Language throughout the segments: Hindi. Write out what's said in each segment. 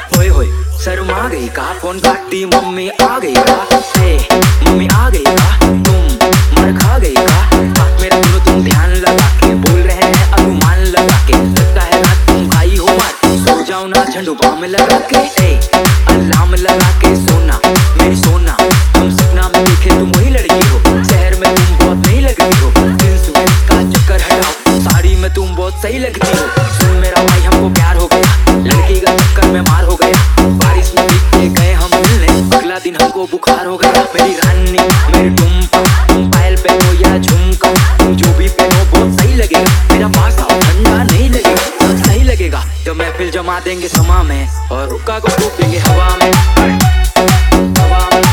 होए होए शर्मा गई का, फोन काटी मम्मी आ गई का, मम्मी आ गई का, तुम मर खा गई का। बात मेरा सुनो तुम ध्यान लगा के, बोल रहे हैं अनुमान लगा के, लगता है रात तुम खाई हो मार, सो जाओ ना झंडू बाम लगा के, अलार्म लगा के सोना मेरी सोना। तुम सपना में देखे तुम वही लड़की हो, शहर में तुम बहुत नहीं लगती हो, जींस वेंस का चक्कर हटाओ, साड़ी में तुम बहुत सही लगती हो। सुन मेरा भाई हमको प्यार हो गया, लड़की का चक्कर में मार हो गया, बारिश में भीग के गए हम मिलने, अगला दिन हमको बुखार हो गया। मेरी रानी मेरी टुम्पा, तुम पायल पहनो या झुमका, तुम जो भी पहनो बहुत सही लगेगा, मेरा पास आओ ठंडा नहीं लगेगा, बहुत सही लगेगा। तो महफिल जमा देंगे समा में और हुक्का को फूंक देंगे हवा में, हवा में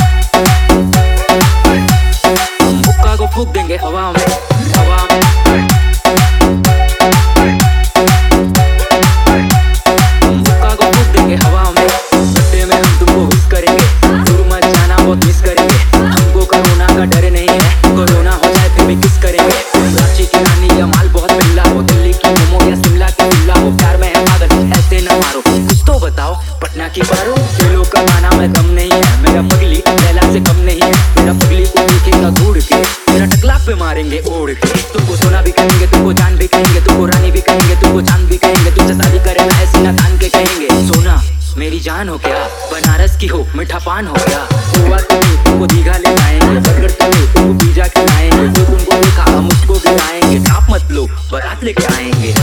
हुक्का को फूंक देंगे हवा में, हवा में हुक्का को फूंक देंगे हवा में। बर्थडे में हम तुमको विश करेंगे, दूर मत जाना बहुत मिस करेंगे, हमको कोरोना का डर नहीं है, कोरोना हो जाए फिर भी किस करेंगे। रांची की रानी या माल बहुत बिल्ला हो, दिल्ली की मोमो या शिमला की बिल्ला हो, प्यार में है पागल ऐसे न मारो, कुछ तो बताओ पटना की पारो। खेलों का गाना में दम नहीं है, मेरा पगली लैला से कम नहीं है, मेरा पगली को देखेगा घूर के, मेरा टकला पे मारेंगे ओढ़ के। तुमको सोना भी कहेंगे, तुमको जान भी कहेंगे, तुमको रानी भी कहेंगे, तुमको चांद भी कहेंगे, तुमसे शादी करे ना ऐसी ना तान के कहेंगे। सोना मेरी जान हो क्या, बनारस की हो मीठा पान हो क्या, गोवा तुम्हें तुमको दीघा ले जाएंगे, बर्गर तुम्हें तुमको पिज्जा खिलाएंगे, जो तुमको देखा हम उसको गिराएंगे, आप मत लो बारात लेके आएंगे।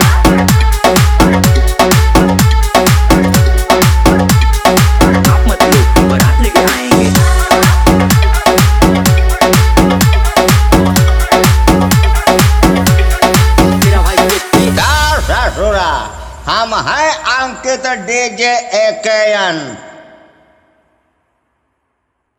आप मत लो बारात लेके आएंगे। मेरा भाई ससुरा हम हैं अंकित डीजे एकन।